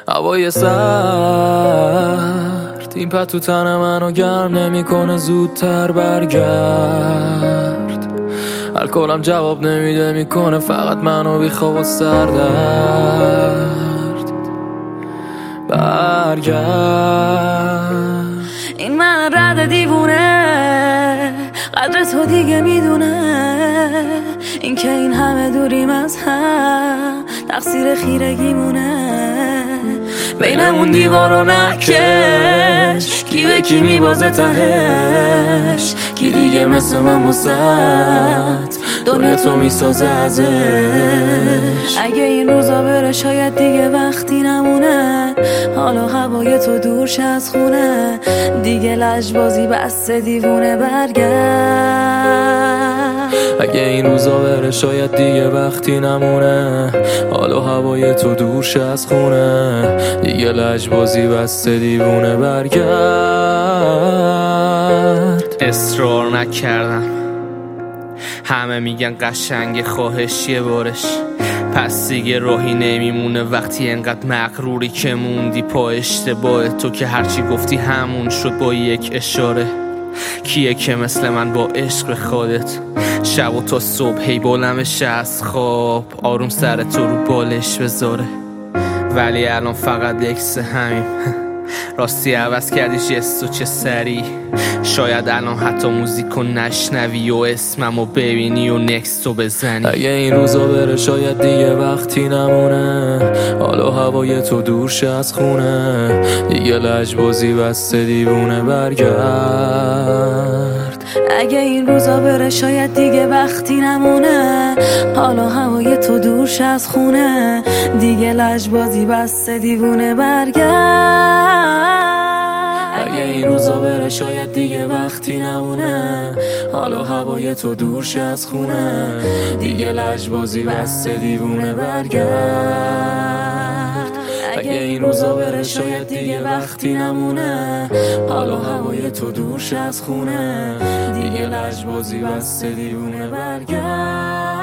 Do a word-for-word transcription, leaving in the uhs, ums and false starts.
هوای سرد این پا تو تن منو گرم نمیکنه زودتر برگرد. الکلم جواب نمیده میکنه فقط منو بی خواب و سردرد. برگرد. این من رد دیوونه قدر تو دیگه میدونه، این که این همه دوریم از هم تقصیر خیرگیمونه. بینمون دیوارو نکش، کی به کی میبازه تهش، کی دیگه مثل من واسط دنیا تو میسازه ازش. اگه این روزا بره شاید دیگه وقتی نمونه، حالا هوای تو دورش از خونه، دیگه لجبازی بس دیوونه برگرد. اگه این روزا بره شاید دیگه وقتی نمونه، حالا هوای تو دورش از خونه، دیگه لجبازی بس دیوونه برگرد. اصرار نکردم، همه میگن قشنگ خواهشیه بارش، پس دیگه راهی نمیمونه وقتی انقدر مغروری که موندی پا اشتباه تو، که هرچی گفتی همون شد با یک اشاره. کیه که مثل من با عشق خودت شب و تا صبح هی بلمش از خواب، آروم سر تو رو بالش بذاره، ولی الان فقط اکس همیم. راستی عوض کردی جستو چه سری، شاید الان حتی موزیکو نشنوی و اسممو ببینی و نکستو بزنی. اگه این روزا بره شاید دیگه وقتی نمونه، حالا هوای تو دورش از خونه، دیگه لجبازی بسته دیوونه برگرد. اگه این روزا بره شاید دیگه وقتی نمونه، حالا هوای تو دورش از خونه، دیگه لجبازی بسته دیوونه برگرد. اگه این روزا بره شاید دیگه وقتی نمونه، حالا هوای تو دورش از خونه، دیگه لجبازی بسته دیوونه برگرد. اگه این روزا بره شاید دیگه وقتی نمونه، حالا هوای تو دورش از خونه، دیگه لجبازی بسته دیوونه برگرد.